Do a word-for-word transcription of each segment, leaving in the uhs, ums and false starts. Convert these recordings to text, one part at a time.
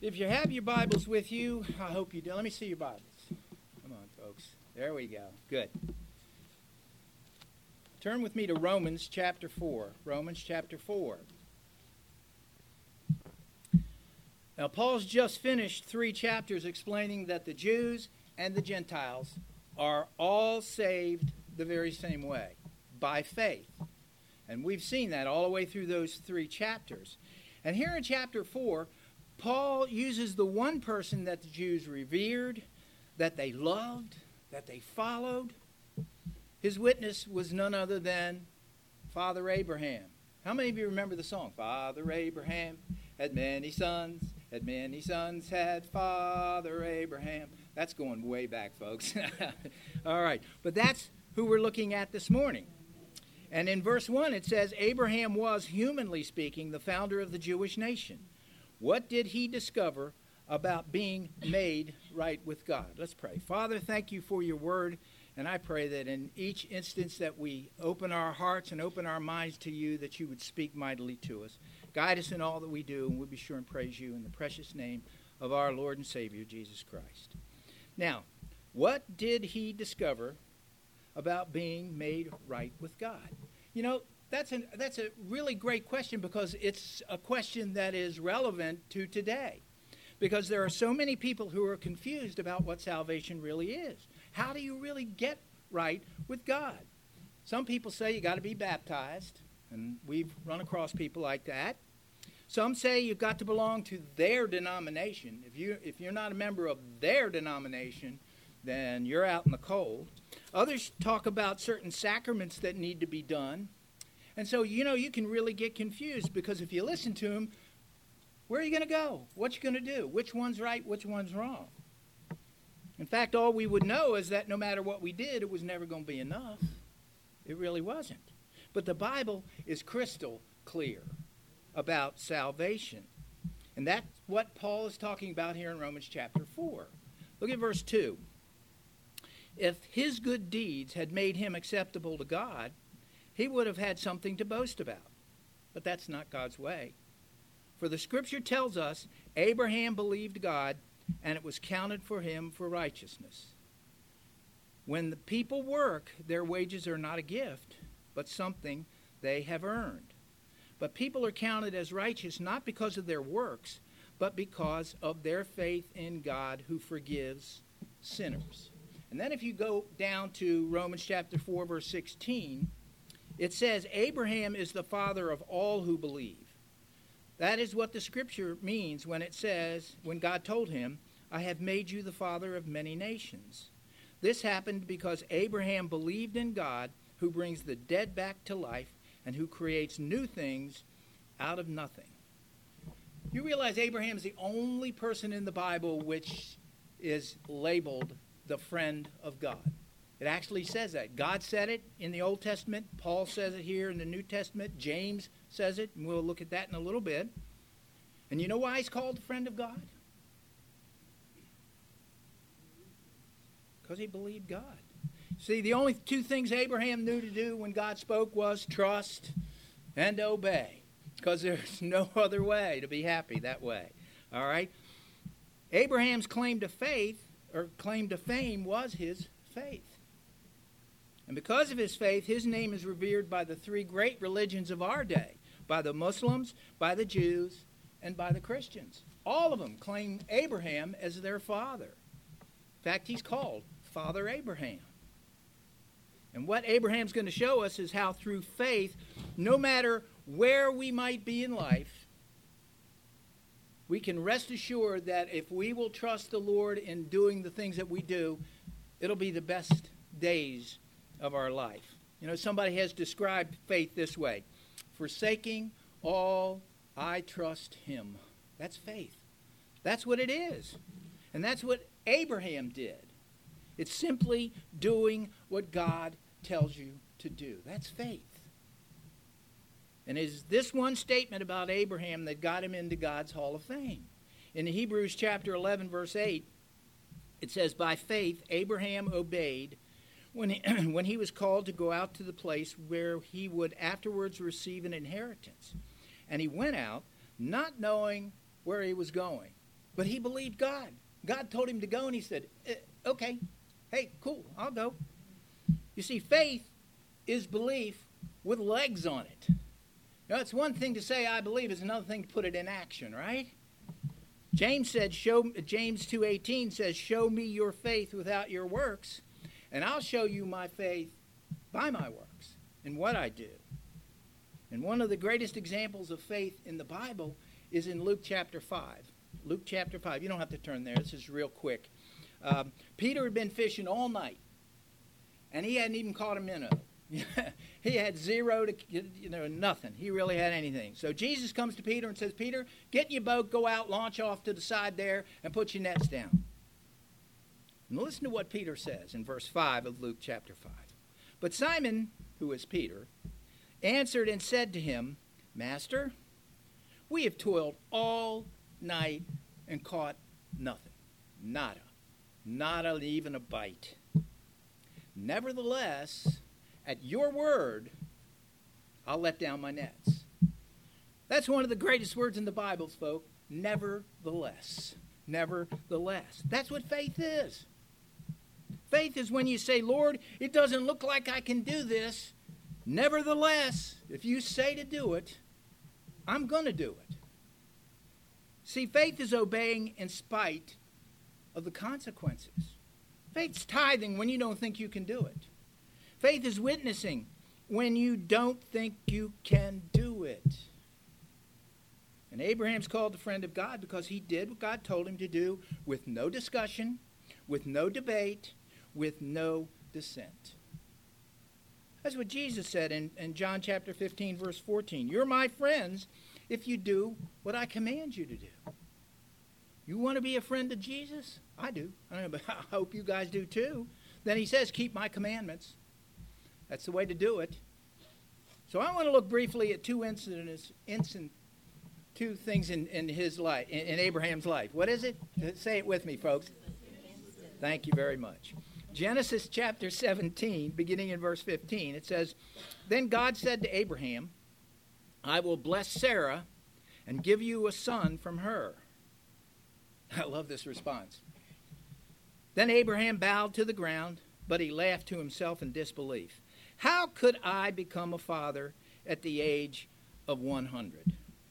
If you have your Bibles with you, I hope you do. Let me see your Bibles. Come on, folks. There we go. Good. Turn with me to Romans chapter four. Romans chapter four. Now, Paul's just finished three chapters explaining that the Jews and the Gentiles are all saved the very same way, by faith. And we've seen that all the way through those three chapters. And here in chapter four, Paul uses the one person that the Jews revered, that they loved, that they followed. His witness was none other than Father Abraham. How many of you remember the song? Father Abraham had many sons, had many sons, had Father Abraham. That's going way back, folks. All right, but that's who we're looking at this morning. And in verse one it says, Abraham was, humanly speaking, the founder of the Jewish nation. What did he discover about being made right with God? Let's pray. Father, thank you for your word, and I pray that in each instance that we open our hearts and open our minds to you, that you would speak mightily to us. Guide us in all that we do, and we'll be sure and praise you in the precious name of our Lord and Savior, Jesus Christ. Now, what did he discover about being made right with God? You know, That's, an, that's a really great question, because it's a question that is relevant to today. Because there are so many people who are confused about what salvation really is. How do you really get right with God? Some people say you got to be baptized, and we've run across people like that. Some say you've got to belong to their denomination. If, you, if you're not a member of their denomination, then you're out in the cold. Others talk about certain sacraments that need to be done. And so, you know, you can really get confused, because if you listen to them, where are you going to go? What you going to do? Which one's right? Which one's wrong? In fact, all we would know is that no matter what we did, it was never going to be enough. It really wasn't. But the Bible is crystal clear about salvation. And that's what Paul is talking about here in Romans chapter four. Look at verse two. If his good deeds had made him acceptable to God, he would have had something to boast about. But that's not God's way. For the scripture tells us Abraham believed God, and it was counted for him for righteousness. When the people work, their wages are not a gift, but something they have earned. But people are counted as righteous not because of their works, but because of their faith in God, who forgives sinners. And then if you go down to Romans chapter four, verse sixteen, it says, Abraham is the father of all who believe. That is what the scripture means when it says, when God told him, I have made you the father of many nations. This happened because Abraham believed in God, who brings the dead back to life and who creates new things out of nothing. You realize Abraham is the only person in the Bible which is labeled the friend of God. It actually says that. God said it in the Old Testament. Paul says it here in the New Testament. James says it, and we'll look at that in a little bit. And you know why he's called the friend of God? Because he believed God. See, the only two things Abraham knew to do when God spoke was trust and obey. Because there's no other way to be happy that way. All right? Abraham's claim to faith, or claim to fame, was his faith. And because of his faith, his name is revered by the three great religions of our day, by the Muslims, by the Jews, and by the Christians. All of them claim Abraham as their father. In fact, he's called Father Abraham. And what Abraham's going to show us is how through faith, no matter where we might be in life, we can rest assured that if we will trust the Lord in doing the things that we do, it'll be the best days of our life. You know, somebody has described faith this way: forsaking all, I trust him. That's faith. That's what it is. And that's what Abraham did. It's simply doing what God tells you to do. That's faith. And it's this one statement about Abraham that got him into God's Hall of Fame. In Hebrews chapter eleven, verse eight, it says, by faith Abraham obeyed when he, when he was called to go out to the place where he would afterwards receive an inheritance. And he went out, not knowing where he was going. But he believed God. God told him to go, and he said, eh, okay, hey, cool, I'll go. You see, faith is belief with legs on it. Now, it's one thing to say I believe, it's another thing to put it in action, right? James said, show, James two eighteen says, show me your faith without your works, and I'll show you my faith by my works and what I do. And one of the greatest examples of faith in the Bible is in Luke chapter five. Luke chapter five. You don't have to turn there. This is real quick. Um, Peter had been fishing all night, and he hadn't even caught a minnow. He had zero to, you know, nothing. He really had anything. So Jesus comes to Peter and says, Peter, get in your boat, go out, launch off to the side there, and put your nets down. And listen to what Peter says in verse five of Luke chapter five. But Simon, who is Peter, answered and said to him, Master, we have toiled all night and caught nothing. Nada. Not even a bite. Nevertheless, at your word, I'll let down my nets. That's one of the greatest words in the Bible, folks. Nevertheless. Nevertheless. That's what faith is. Faith is when you say, Lord, it doesn't look like I can do this. Nevertheless, if you say to do it, I'm going to do it. See, faith is obeying in spite of the consequences. Faith's tithing when you don't think you can do it. Faith is witnessing when you don't think you can do it. And Abraham's called the friend of God because he did what God told him to do with no discussion, with no debate, with no dissent. That's what Jesus said in, in John chapter fifteen, verse fourteen. You're my friends if you do what I command you to do. You want to be a friend of Jesus? I do. I don't know, but I hope you guys do too. Then he says, keep my commandments. That's the way to do it. So I want to look briefly at two incidents, instant, two things in, in his life, in, in Abraham's life. What is it? Say it with me, folks. Thank you very much. Genesis chapter seventeen, beginning in verse fifteen, it says, Then God said to Abraham, I will bless Sarah and give you a son from her. I love this response. Then Abraham bowed to the ground, but he laughed to himself in disbelief. How could I become a father at the age of one hundred?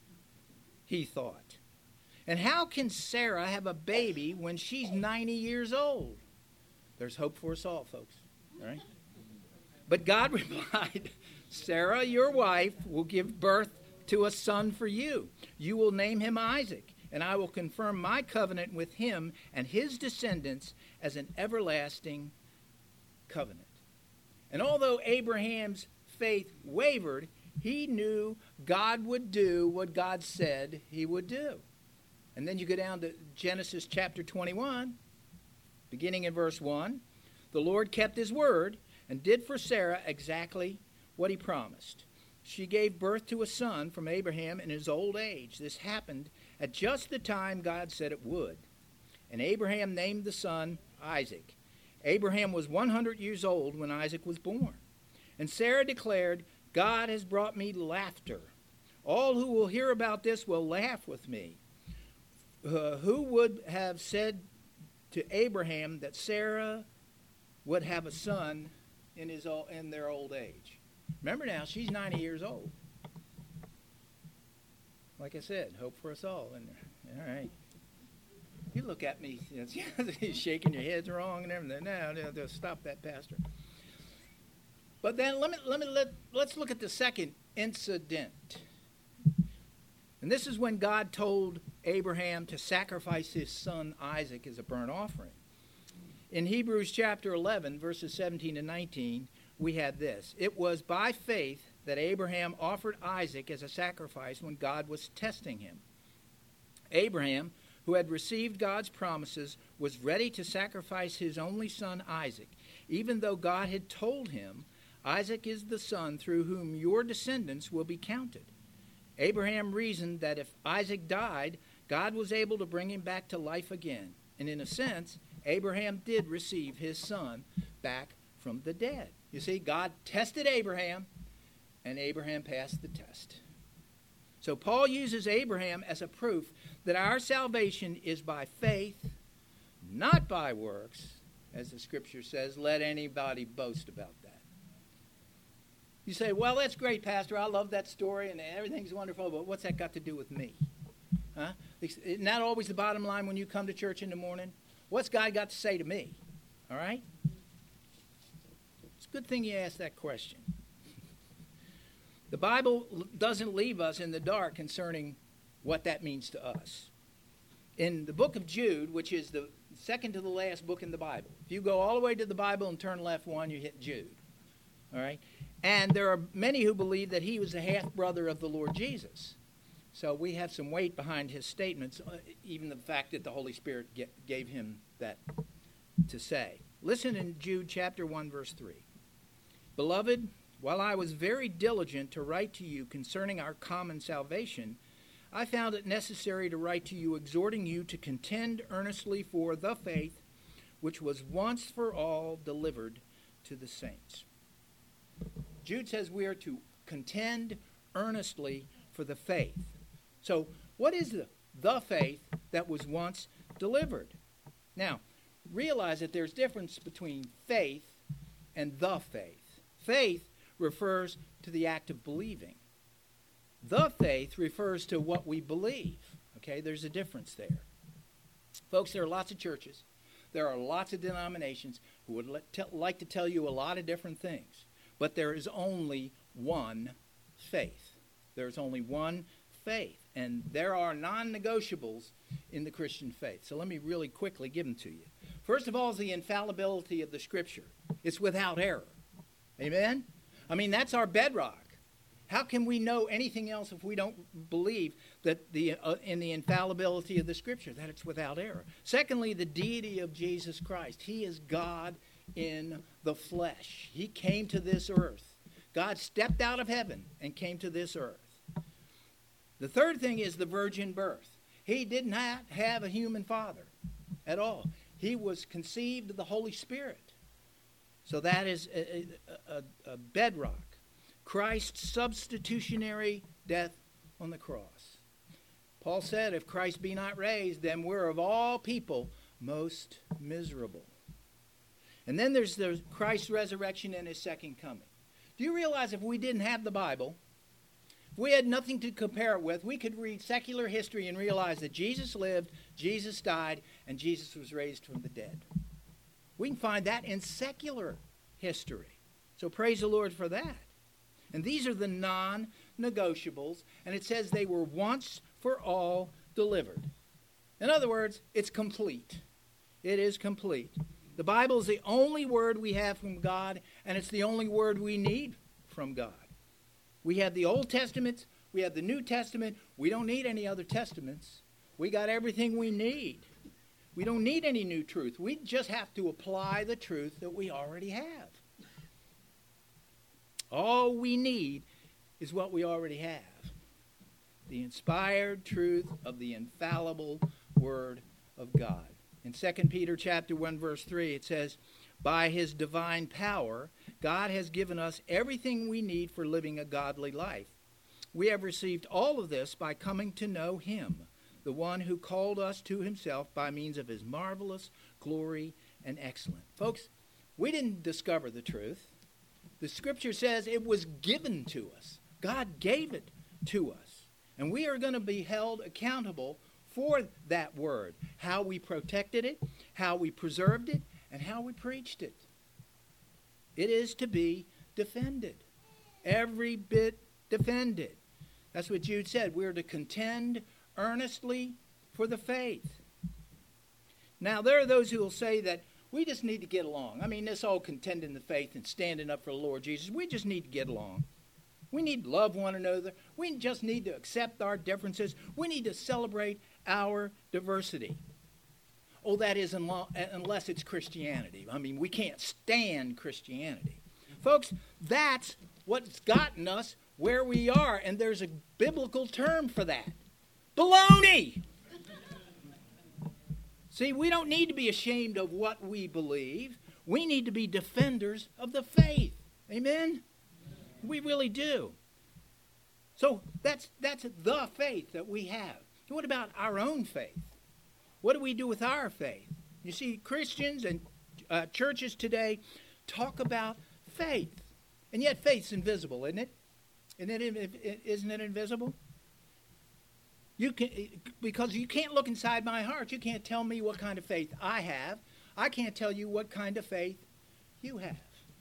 He thought. And how can Sarah have a baby when she's ninety years old? There's hope for us all, folks. All right? But God replied, Sarah, your wife, will give birth to a son for you. You will name him Isaac, and I will confirm my covenant with him and his descendants as an everlasting covenant. And although Abraham's faith wavered, he knew God would do what God said he would do. And then you go down to Genesis chapter twenty-one, beginning in verse one. The Lord kept his word and did for Sarah exactly what he promised. She gave birth to a son from Abraham in his old age. This happened at just the time God said it would. And Abraham named the son Isaac. Abraham was one hundred years old when Isaac was born. And Sarah declared, God has brought me laughter. All who will hear about this will laugh with me. Uh, who would have said to Abraham that Sarah would have a son in, his, in their old age? Remember now, she's ninety years old. Like I said, hope for us all. And all right. You look at me, you know, shaking your heads wrong and everything. No, no, no, stop that, Pastor. But then let me let me let let's look at the second incident. And this is when God told Abraham to sacrifice his son Isaac as a burnt offering. In Hebrews chapter eleven, verses seventeen and nineteen, we had this. It was by faith that Abraham offered Isaac as a sacrifice when God was testing him. Abraham, who had received God's promises, was ready to sacrifice his only son Isaac, even though God had told him, Isaac is the son through whom your descendants will be counted. Abraham reasoned that if Isaac died, God was able to bring him back to life again. And in a sense, Abraham did receive his son back from the dead. You see, God tested Abraham, and Abraham passed the test. So Paul uses Abraham as a proof that our salvation is by faith, not by works, as the scripture says, let anybody boast about that. You say, well, that's great, Pastor. I love that story and everything's wonderful, but what's that got to do with me? Huh? Isn't that always the bottom line when you come to church in the morning? What's God got to say to me? All right? It's a good thing you asked that question. The Bible doesn't leave us in the dark concerning what that means to us. In the book of Jude, which is the second to the last book in the Bible, if you go all the way to the Bible and turn left one, you hit Jude. All right? And there are many who believe that he was the half-brother of the Lord Jesus. So we have some weight behind his statements, uh, even the fact that the Holy Spirit get, gave him that to say. Listen in Jude chapter one, verse three. Beloved, while I was very diligent to write to you concerning our common salvation, I found it necessary to write to you, exhorting you to contend earnestly for the faith which was once for all delivered to the saints. Jude says we are to contend earnestly for the faith. So what is the, the faith that was once delivered? Now, realize that there's difference between faith and the faith. Faith refers to the act of believing. The faith refers to what we believe. Okay, there's a difference there. Folks, there are lots of churches. There are lots of denominations who would let, te- like to tell you a lot of different things. But there is only one faith. There's only one faith. And there are non-negotiables in the Christian faith. So let me really quickly give them to you. First of all is the infallibility of the Scripture. It's without error. Amen? I mean, that's our bedrock. How can we know anything else if we don't believe that the uh, in the infallibility of the Scripture, that it's without error? Secondly, the deity of Jesus Christ. He is God in the flesh. He came to this earth. God stepped out of heaven and came to this earth. The third thing is the virgin birth. He did not have a human father at all. He was conceived of the Holy Spirit. So that is a, a, a bedrock. Christ's substitutionary death on the cross. Paul said, if Christ be not raised, then we're of all people most miserable. And then there's the Christ's resurrection and his second coming. Do you realize if we didn't have the Bible, if we had nothing to compare it with, we could read secular history and realize that Jesus lived, Jesus died, and Jesus was raised from the dead. We can find that in secular history. So praise the Lord for that. And these are the non-negotiables, and it says they were once for all delivered. In other words, it's complete. It is complete. The Bible is the only word we have from God, and it's the only word we need from God. We have the Old Testament, we have the New Testament. We don't need any other testaments. We got everything we need. We don't need any new truth. We just have to apply the truth that we already have. All we need is what we already have. The inspired truth of the infallible Word of God. In Second Peter chapter one, verse three, it says, by his divine power, God has given us everything we need for living a godly life. We have received all of this by coming to know him, the one who called us to himself by means of his marvelous glory and excellence. Folks, we didn't discover the truth. The Scripture says it was given to us. God gave it to us. And we are going to be held accountable for that word, how we protected it, how we preserved it, and how we preached it. It is to be defended. Every bit defended. That's what Jude said. We're to contend earnestly for the faith. Now, there are those who will say that we just need to get along. I mean, this whole contending the faith and standing up for the Lord Jesus, we just need to get along. We need to love one another. We just need to accept our differences. We need to celebrate our diversity. Oh, that is unless it's Christianity. I mean, we can't stand Christianity. Folks, that's what's gotten us where we are, and there's a biblical term for that. Baloney! See, we don't need to be ashamed of what we believe. We need to be defenders of the faith. Amen? We really do. So that's that's the faith that we have. What about our own faith? What do we do with our faith? You see, Christians and uh, churches today talk about faith, and yet faith's invisible, isn't it? Isn't it, isn't it invisible? You can, because you can't look inside my heart. You can't tell me what kind of faith I have. I can't tell you what kind of faith you have.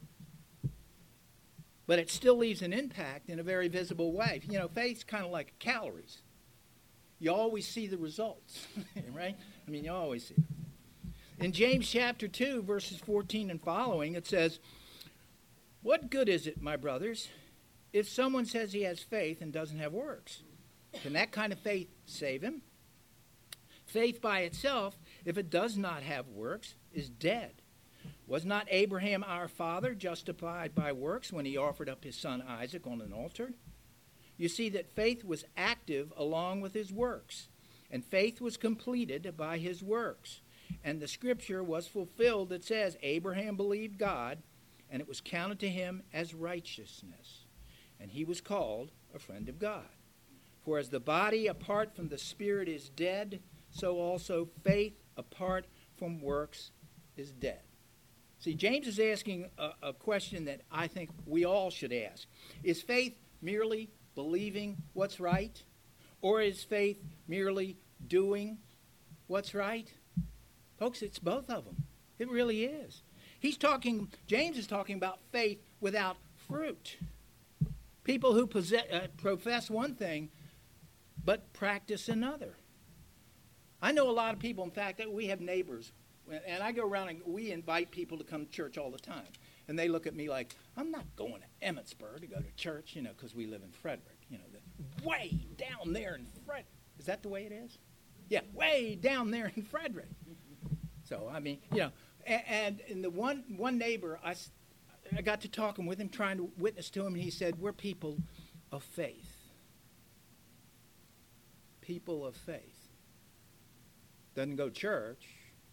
But it still leaves an impact in a very visible way. You know, faith's kind of like calories. You always see the results, right? I mean, you always see them. In James chapter two, verses fourteen and following, it says, "What good is it, my brothers, if someone says he has faith and doesn't have works? Can that kind of faith save him? Faith by itself, if it does not have works, is dead. Was not Abraham our father justified by works when he offered up his son Isaac on an altar? You see that faith was active along with his works, and faith was completed by his works. And the scripture was fulfilled that says, Abraham believed God, and it was counted to him as righteousness. And he was called a friend of God. For as the body apart from the spirit is dead, so also faith apart from works is dead." See, James is asking a, a question that I think we all should ask. Is faith merely believing what's right? Or is faith merely doing what's right? Folks, it's both of them. It really is. He's talking, James is talking about faith without fruit. People who possess, uh, profess one thing, but practice another. I know a lot of people, in fact, that we have neighbors, and I go around and we invite people to come to church all the time. And they look at me like, I'm not going to Emmitsburg to go to church, you know, because we live in Frederick, you know, the, way down there in Frederick. Is that the way it is? Yeah, way down there in Frederick. So, I mean, you know, and, and, and the one, one neighbor, I, I got to talking with him, trying to witness to him, and he said, we're people of faith. People of faith. Doesn't go to church.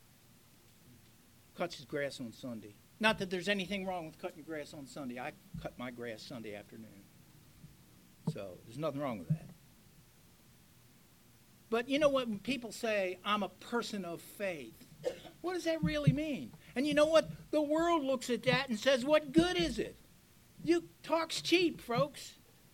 Cuts his grass on Sunday. Not that there's anything wrong with cutting your grass on Sunday. I cut my grass Sunday afternoon. So there's nothing wrong with that. But you know what? When people say, I'm a person of faith, what does that really mean? And you know what? The world looks at that and says, what good is it? You talk's cheap, folks.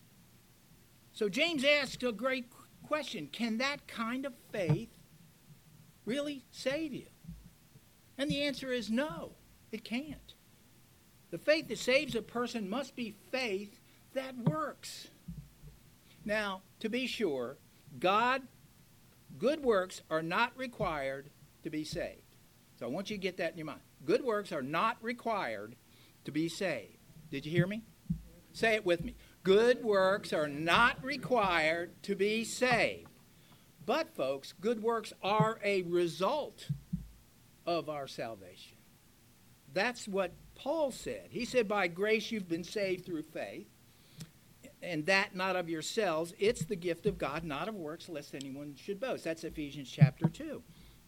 So James asks a great question. Can that kind of faith really save you? And the answer is no, it can't. The faith that saves a person must be faith that works. Now, to be sure, God, good works are not required to be saved. So I want you to get that in your mind. Good works are not required to be saved. Did you hear me? Say it with me. Good works are not required to be saved. But, folks, good works are a result of our salvation. That's what Paul said. He said, by grace you've been saved through faith, and that not of yourselves. It's the gift of God, not of works, lest anyone should boast. That's Ephesians chapter two.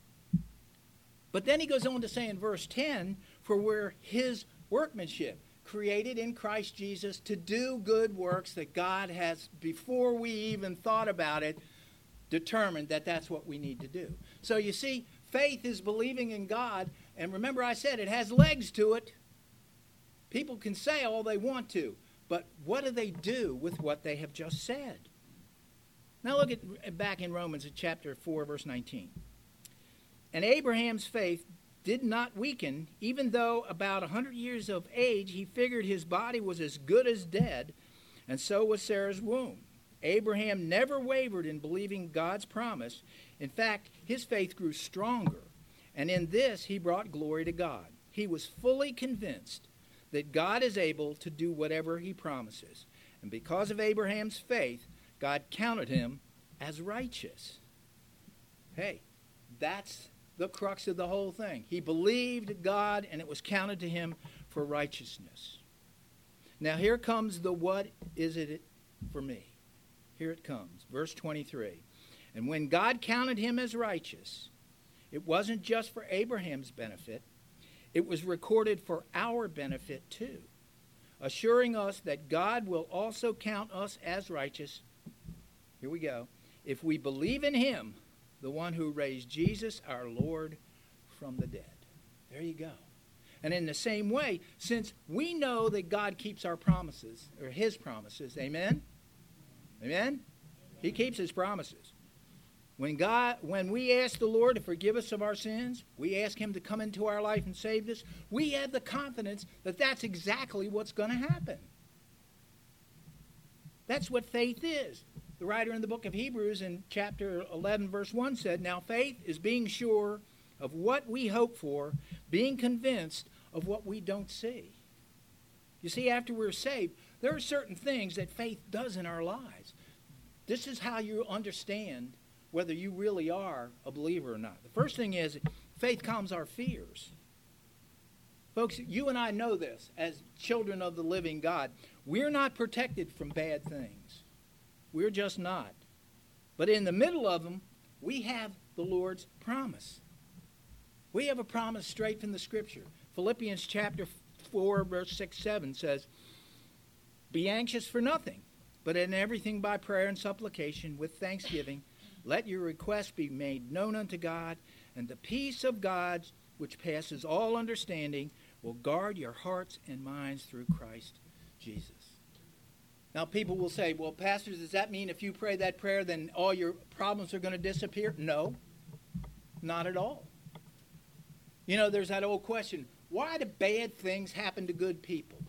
But then he goes on to say in verse ten, for we're his workmanship, created in Christ Jesus to do good works that God has, before we even thought about it, determined that that's what we need to do. So you see, faith is believing in God, and remember I said it has legs to it. People can say all they want to, but what do they do with what they have just said? Now look at back in Romans at chapter four, verse nineteen. And Abraham's faith did not weaken, even though about a hundred years of age he figured his body was as good as dead, and so was Sarah's womb. Abraham never wavered in believing God's promise. In fact, his faith grew stronger, and in this he brought glory to God. He was fully convinced that God is able to do whatever he promises. And because of Abraham's faith, God counted him as righteous. Hey, that's the crux of the whole thing. He believed God, and it was counted to him for righteousness. Now here comes the what is it for me. Here it comes, verse twenty-three. And when God counted him as righteous, it wasn't just for Abraham's benefit. It was recorded for our benefit too, assuring us that God will also count us as righteous Here we go. If we believe in him, the one who raised Jesus, our Lord, from the dead. There you go. And in the same way, since we know that God keeps our promises, or his promises, amen? Amen? He keeps his promises. When God, when we ask the Lord to forgive us of our sins, we ask him to come into our life and save us, we have the confidence that that's exactly what's going to happen. That's what faith is. The writer in the book of Hebrews in chapter eleven, verse one said, now faith is being sure of what we hope for, being convinced of what we don't see. You see, after we're saved, there are certain things that faith does in our lives. This is how you understand whether you really are a believer or not. The first thing is, faith calms our fears. Folks, you and I know this as children of the living God. We're not protected from bad things. We're just not. But in the middle of them, we have the Lord's promise. We have a promise straight from the Scripture. Philippians chapter four, verse six, seven says, be anxious for nothing, but in everything by prayer and supplication with thanksgiving, let your requests be made known unto God, and the peace of God, which passes all understanding, will guard your hearts and minds through Christ Jesus. Now people will say, well, pastors, does that mean if you pray that prayer, then all your problems are going to disappear? No, not at all. You know, there's that old question, why do bad things happen to good people?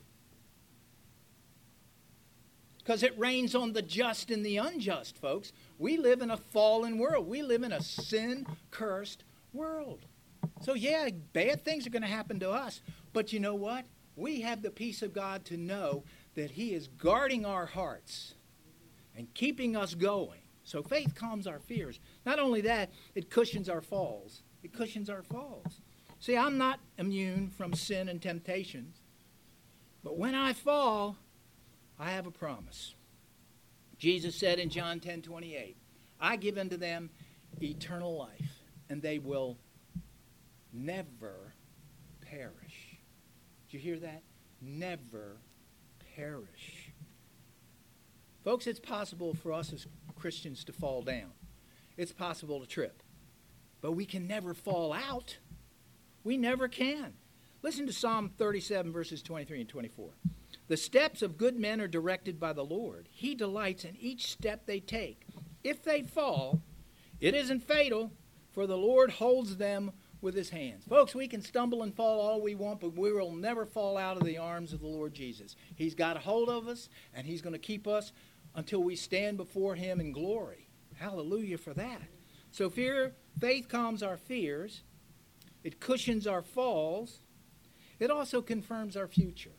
Because it rains on the just and the unjust, folks. We live in a fallen world. We live in a sin-cursed world. So, yeah, bad things are going to happen to us. But you know what? We have the peace of God to know that he is guarding our hearts and keeping us going. So faith calms our fears. Not only that, it cushions our falls. It cushions our falls. See, I'm not immune from sin and temptations. But when I fall, I have a promise. Jesus said in John ten twenty-eight, I give unto them eternal life, and they will never perish. Did you hear that? Never perish. Folks, it's possible for us as Christians to fall down. It's possible to trip. But we can never fall out. We never can. Listen to Psalm thirty-seven, verses twenty-three and twenty-four. The steps of good men are directed by the Lord. He delights in each step they take. If they fall, it isn't fatal, for the Lord holds them with his hands. Folks, we can stumble and fall all we want, but we will never fall out of the arms of the Lord Jesus. He's got a hold of us, and he's going to keep us until we stand before him in glory. Hallelujah for that. So fear, faith calms our fears. It cushions our falls. It also confirms our future.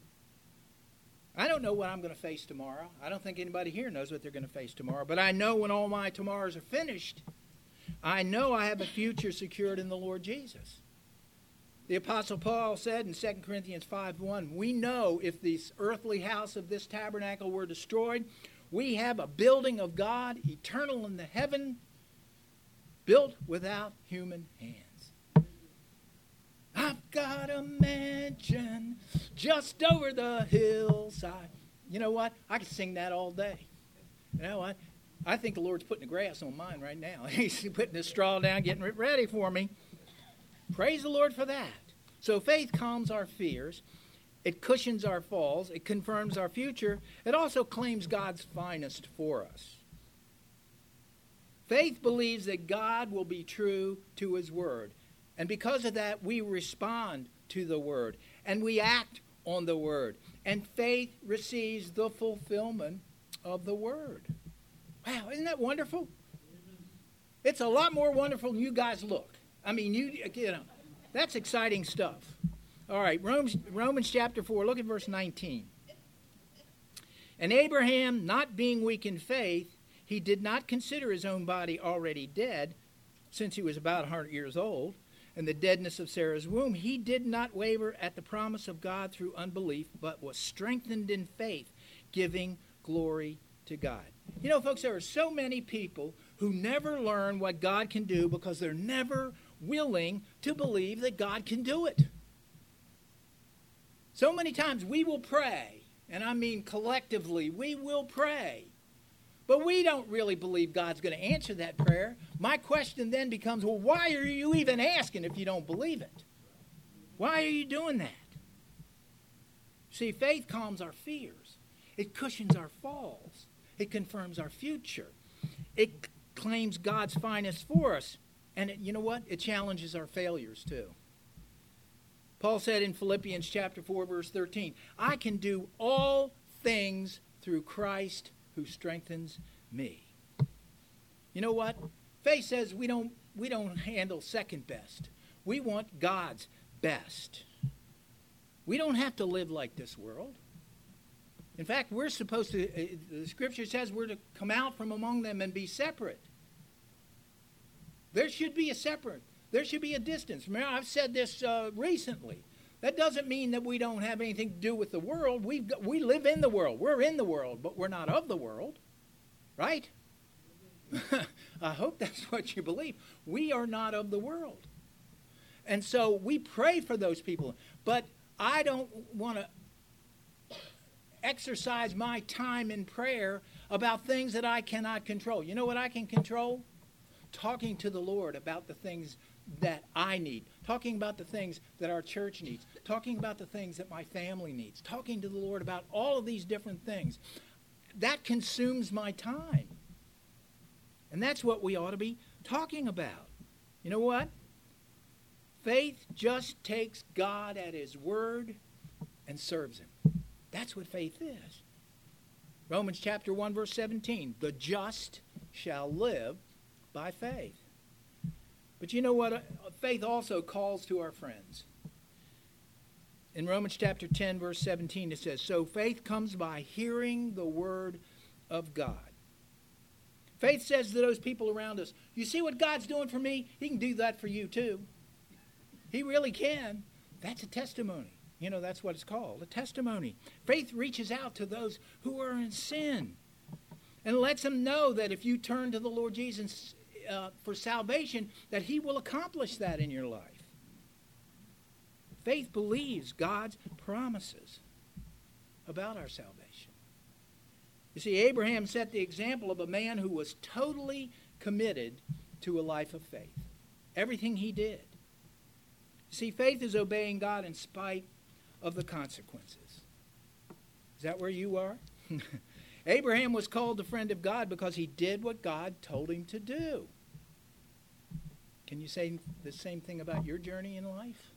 I don't know what I'm going to face tomorrow. I don't think anybody here knows what they're going to face tomorrow. But I know when all my tomorrows are finished, I know I have a future secured in the Lord Jesus. The Apostle Paul said in Second Corinthians five one, we know if this earthly house of this tabernacle were destroyed, we have a building of God, eternal in the heaven, built without human hands. I've got a mansion just over the hillside. You know what? I could sing that all day. You know what? I think the Lord's putting the grass on mine right now. He's putting the straw down, getting it ready for me. Praise the Lord for that. So faith calms our fears. It cushions our falls. It confirms our future. It also claims God's finest for us. Faith believes that God will be true to his word. And because of that, we respond to the word. And we act on the word. And faith receives the fulfillment of the word. Wow, isn't that wonderful? It's a lot more wonderful than you guys look. I mean, you, you know, that's exciting stuff. All right, Romans, Romans chapter four, look at verse nineteen. And Abraham, not being weak in faith, he did not consider his own body already dead, since he was about one hundred years old, and the deadness of Sarah's womb. He did not waver at the promise of God through unbelief, but was strengthened in faith, giving glory to God. You know, folks, there are so many people who never learn what God can do because they're never willing to believe that God can do it. So many times we will pray, and I mean collectively, we will pray. But we don't really believe God's going to answer that prayer. My question then becomes, well, why are you even asking if you don't believe it? Why are you doing that? See, faith calms our fears. It cushions our falls. It confirms our future. It claims God's finest for us. And it, you know what? It challenges our failures too. Paul said in Philippians chapter four, verse thirteen, I can do all things through Christ who strengthens me. You know what? Faith says we don't, we don't handle second best. We want God's best. We don't have to live like this world. In fact, we're supposed to, uh, the scripture says we're to come out from among them and be separate. There should be a separate. There should be a distance. Remember, I've said this uh, recently. That doesn't mean that we don't have anything to do with the world. We've got, we live in the world. We're in the world, but we're not of the world. Right? I hope that's what you believe. We are not of the world. And so we pray for those people. But I don't want to exercise my time in prayer about things that I cannot control. You know what I can control? Talking to the Lord about the things that I need. Talking about the things that our church needs. Talking about the things that my family needs. Talking to the Lord about all of these different things. That consumes my time. And that's what we ought to be talking about. You know what? Faith just takes God at his word and serves him. That's what faith is. Romans chapter one, verse seventeen. The just shall live by faith. But you know what? Faith also calls to our friends. In Romans chapter ten, verse seventeen, it says, so faith comes by hearing the word of God. Faith says to those people around us, you see what God's doing for me? He can do that for you too. He really can. That's a testimony. You know, that's what it's called, a testimony. Faith reaches out to those who are in sin and lets them know that if you turn to the Lord Jesus uh, for salvation, that he will accomplish that in your life. Faith believes God's promises about our salvation. You see, Abraham set the example of a man who was totally committed to a life of faith. Everything he did. See, faith is obeying God in spite of the consequences. Is that where you are? Abraham was called the friend of God because he did what God told him to do. Can you say the same thing about your journey in life?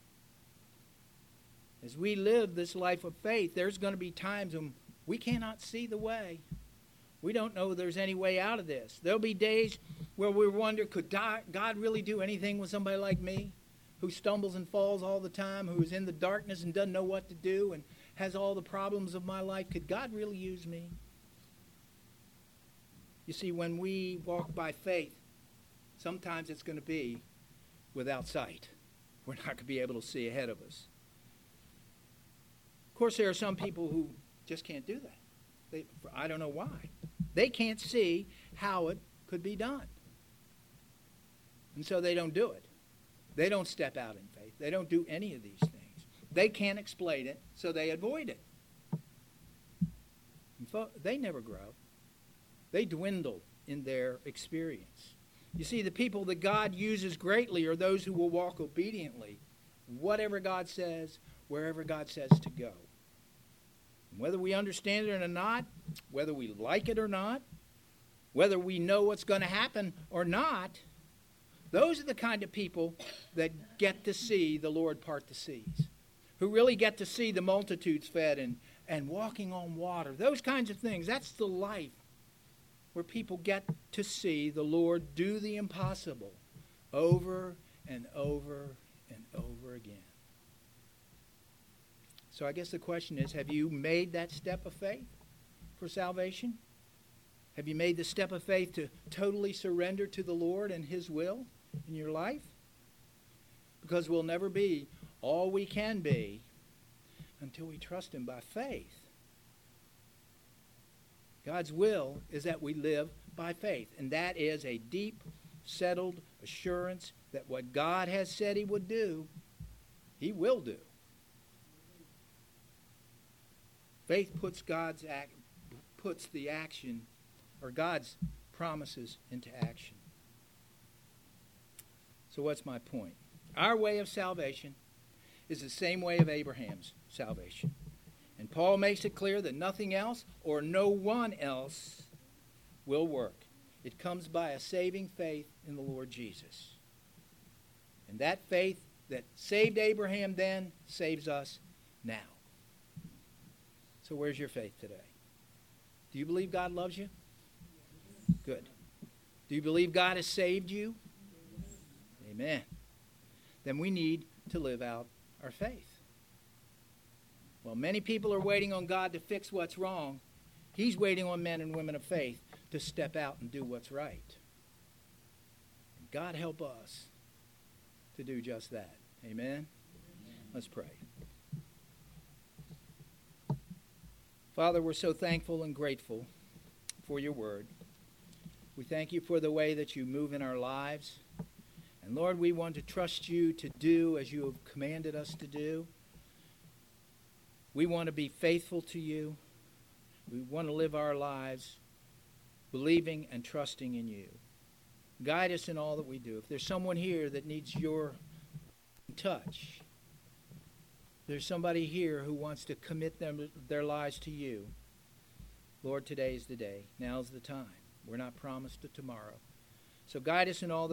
As we live this life of faith, there's going to be times when we cannot see the way. We don't know there's any way out of this. There'll be days where we wonder, could God really do anything with somebody like me? Who stumbles and falls all the time, who is in the darkness and doesn't know what to do and has all the problems of my life. Could God really use me? You see, when we walk by faith, sometimes it's going to be without sight. We're not going to be able to see ahead of us. Of course, there are some people who just can't do that. They, I don't know why. They can't see how it could be done. And so they don't do it. They don't step out in faith. They don't do any of these things. They can't explain it, so they avoid it. And fo- they never grow. They dwindle in their experience. You see, the people that God uses greatly are those who will walk obediently, whatever God says, wherever God says to go. Whether we understand it or not, whether we like it or not, whether we know what's going to happen or not, those are the kind of people that get to see the Lord part the seas, who really get to see the multitudes fed and, and walking on water, those kinds of things. That's the life where people get to see the Lord do the impossible over and over and over again. So I guess the question is, have you made that step of faith for salvation? Have you made the step of faith to totally surrender to the Lord and his will in your life? Because we'll never be all we can be until we trust him by faith. God's will is that we live by faith, and that is a deep, settled assurance that what God has said he would do, he will do. Faith puts God's act, puts the action or God's promises into action. So what's my point? Our way of salvation is the same way of Abraham's salvation. And Paul makes it clear that nothing else or no one else will work. It comes by a saving faith in the Lord Jesus. And that faith that saved Abraham then saves us now. So where's your faith today? Do you believe God loves you? Good. Do you believe God has saved you? Amen. Then we need to live out our faith. Well, many people are waiting on God to fix what's wrong. He's waiting on men and women of faith to step out and do what's right. And God help us to do just that. Amen? Amen. Let's pray. Father, we're so thankful and grateful for your word. We thank you for the way that you move in our lives. And Lord, we want to trust you to do as you have commanded us to do. We want to be faithful to you. We want to live our lives believing and trusting in you. Guide us in all that we do. If there's someone here that needs your touch, there's somebody here who wants to commit them, their lives to you, Lord, today is the day. Now's the time. We're not promised a tomorrow. So guide us in all that